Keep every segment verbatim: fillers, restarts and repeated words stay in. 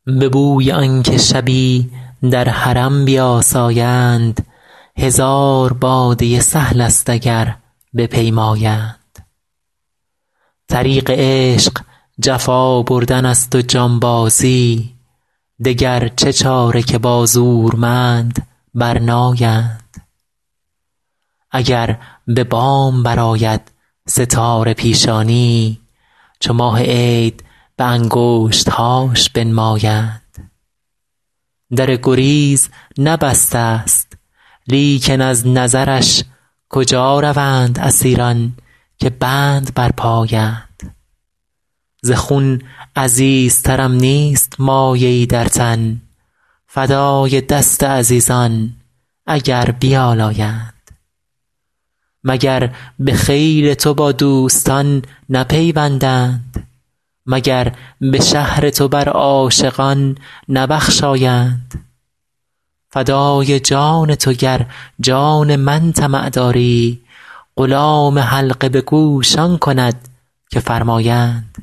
به بوی آنکه شبی در حرم بیاسایند، هزار باده سهل است اگر بپیمایند. طریق عشق جفا بردن است و جانبازی، دگر چه چاره که با زورمند برنایند. اگر به بام برآید ستاره پیشانی، چو ماه عید به انگشتهاش بنمایند. در گریز نبسته ست لیکن از نظرش کجا روند اسیران که بند برپایند. ز خون عزیزترم نیست مایه ای در تن، فدای دست عزیزان اگر بیالایند. مگر به خیل تو با دوستان نپیوندند، مگر به شهر تو بر عاشقان نبخشایند. فدای جان تو گر جان من طمع داری، غلام حلقه به گوش آن کند که فرمایند.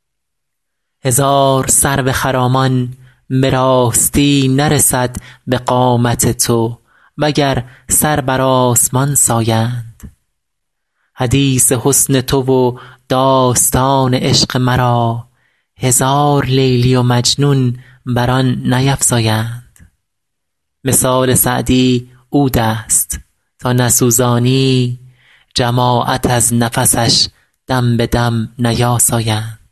هزار سرو خرامان به راستی نرسد به قامت تو، وگر سر بر آسمان سایند. حدیث حسن تو و داستان عشق مرا، هزار لیلی و مجنون بر آن نیفزایند. مثال سعدی عود است تا نسوزانی، جماعت از نفسش دم به دم نیاسایند.